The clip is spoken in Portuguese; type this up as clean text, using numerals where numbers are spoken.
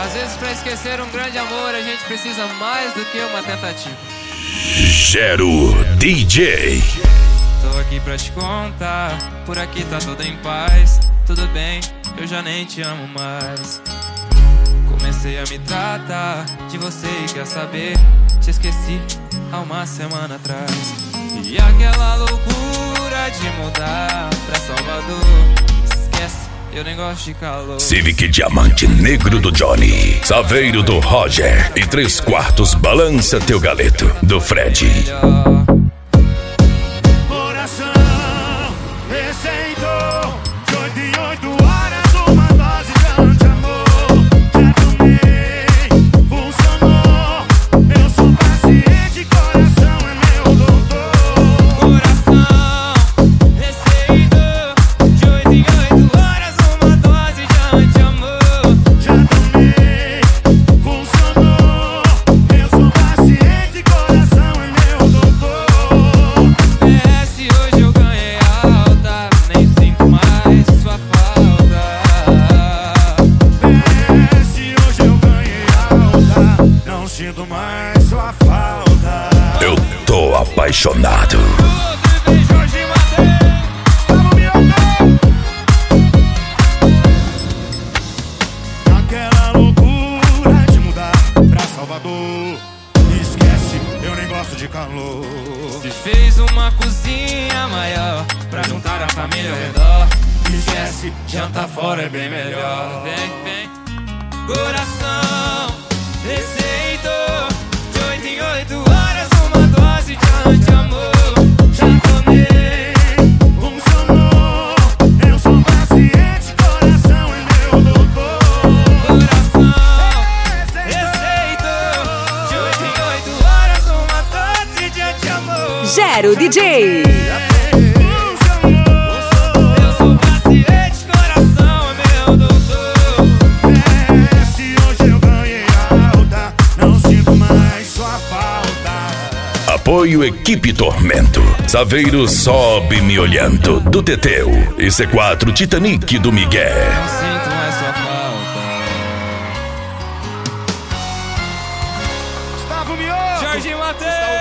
Às vezes, pra esquecer um grande amor, a gente precisa mais do que uma tentativa. Gero DJ. Tô aqui pra te contar, por aqui tá tudo em paz. Tudo bem, eu já nem te amo mais. Comecei a me tratar de você e quer saber, te esqueci há uma semana atrás. E aquela loucura de mudar pra Salvador, esquece, eu nem gosto de calor. Civic Diamante Negro do Johnny, Saveiro do Roger e 3/4 Balança Teu Galeto do Fred. Coração receitou de 8 em 8 horas uma dose de anti-amor. Já tomei, funcionou. Eu sou paciente, coração é meu doutor. Coração receitou de 8 em 8 horas uma dose de anti-amor. Já tomei, funcionou. Eu sou paciente, coração é meu doutor. PS, hoje eu ganhei alta, nem sinto mais sua falta. PS, hoje eu ganhei alta, não sinto mais sua falta. Eu tô apaixonado. Outro beijo hoje matei. Gustavo Mioto. Aquela loucura de mudar pra Salvador, esquece, eu nem gosto de calor. Se fez uma cozinha maior pra juntar a família ao redor. Esquece, Janta fora é bem melhor. Vem, vem. Coração receitou de 8 em 8 horas uma dose de anti-amor. já tomei, funcionou. Eu sou paciente, coração é meu doutor. Coração receitou de 8 em 8 horas uma dose de anti-amor. Gero DJ. Eu sou paciente, coração é meu doutor. Se hoje eu ganhei alta, não sinto mais sua falta. Apoio Equipe Tormento, Saveiro Sobe Me Olhando do Teteu e C4 Titanic do Miguel. Não sinto mais sua falta. Gustavo Mioto. Jorge Mateus.